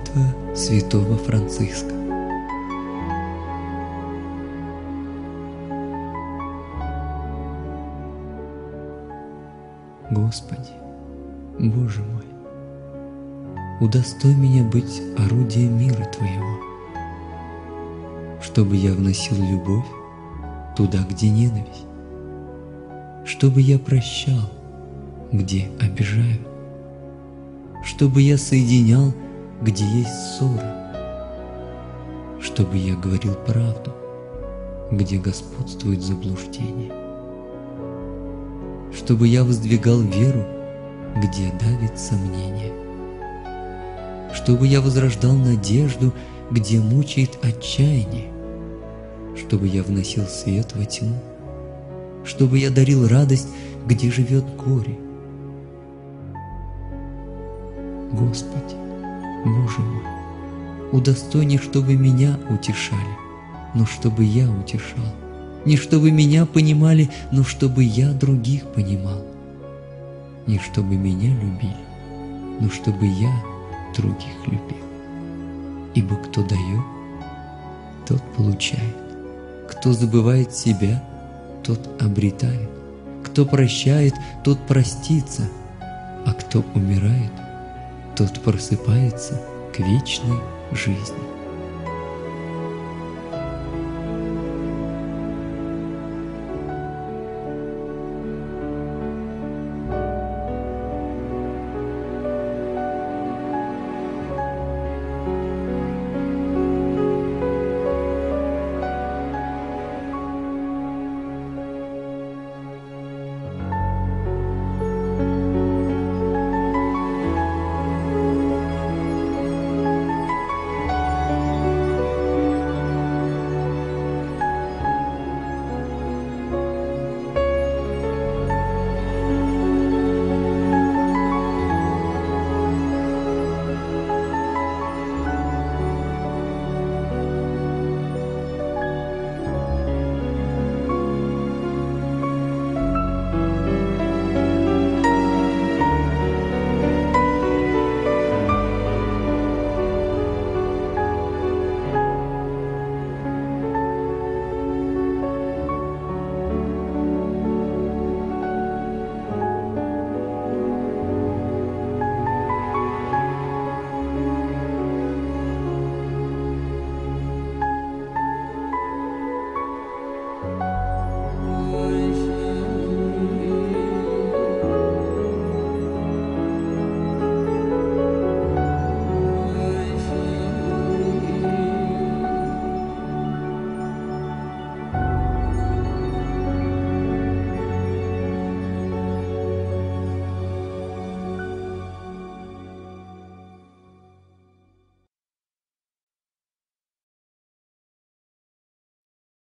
Молитва святого Франциска. Господи, Боже мой, удостой меня быть орудием мира Твоего, чтобы я вносил любовь туда, где ненависть, чтобы я прощал, где обижают, чтобы я соединял, где есть ссора, чтобы я говорил правду, где господствует заблуждение, чтобы я воздвигал веру, где давит сомнение, чтобы я возрождал надежду, где мучает отчаяние, чтобы я вносил свет во тьму, чтобы я дарил радость, где живет горе. Господи, Боже мой, удостой не чтобы меня утешали, но чтобы я утешал, не чтобы меня понимали, но чтобы я других понимал, не чтобы меня любили, но чтобы я других любил. Ибо кто дает, тот получает, кто забывает себя, тот обретает, кто прощает, тот простится, а кто умирает, тот просыпается к вечной жизни.